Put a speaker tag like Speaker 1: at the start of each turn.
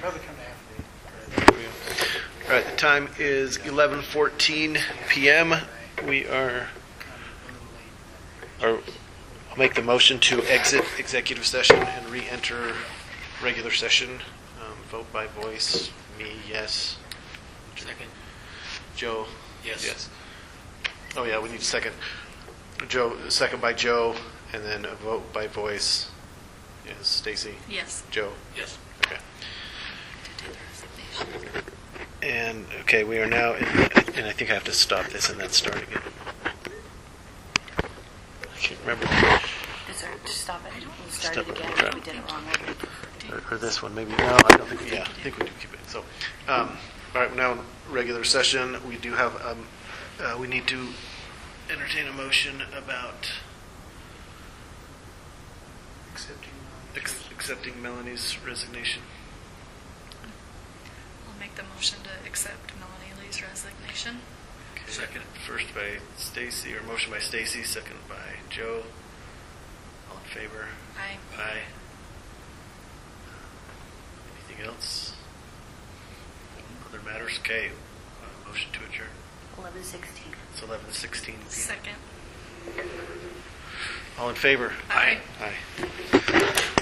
Speaker 1: Probably come after.
Speaker 2: All right, the time is 11:14 p.m. We are, or I'll make the motion to exit executive session and re-enter regular session. Vote by voice. Me, yes.
Speaker 3: Second.
Speaker 2: Joe?
Speaker 3: Yes.
Speaker 2: Oh, yeah, we need a second. Joe, second by Joe, and then a vote by voice is Stacy.
Speaker 4: Yes.
Speaker 2: Joe?
Speaker 3: Yes.
Speaker 2: Okay. And, okay, we are now in, and I think I have to stop this and then start again. I can't remember.
Speaker 5: Is there, just stop it and start
Speaker 2: Stop
Speaker 5: it
Speaker 2: it.
Speaker 5: again
Speaker 2: Okay.
Speaker 5: if we did it wrong.
Speaker 2: Or this one, maybe. No, I don't think. Yeah, I think we do keep it. So, all right, we're now in regular session. We do have. We need to entertain a motion about accepting Melanie's resignation.
Speaker 4: I'll make the motion to accept Melanie Lee's resignation.
Speaker 2: Okay.
Speaker 3: Second.
Speaker 2: First by Stacy, or motion by Stacy. Second by Joe. All in favor?
Speaker 4: Aye.
Speaker 2: Aye. Anything else? Other matters? Okay. Motion to adjourn.
Speaker 5: 11:16.
Speaker 2: It's 11:16 p.m.
Speaker 4: Second.
Speaker 2: All in favor?
Speaker 4: Aye.
Speaker 2: Aye.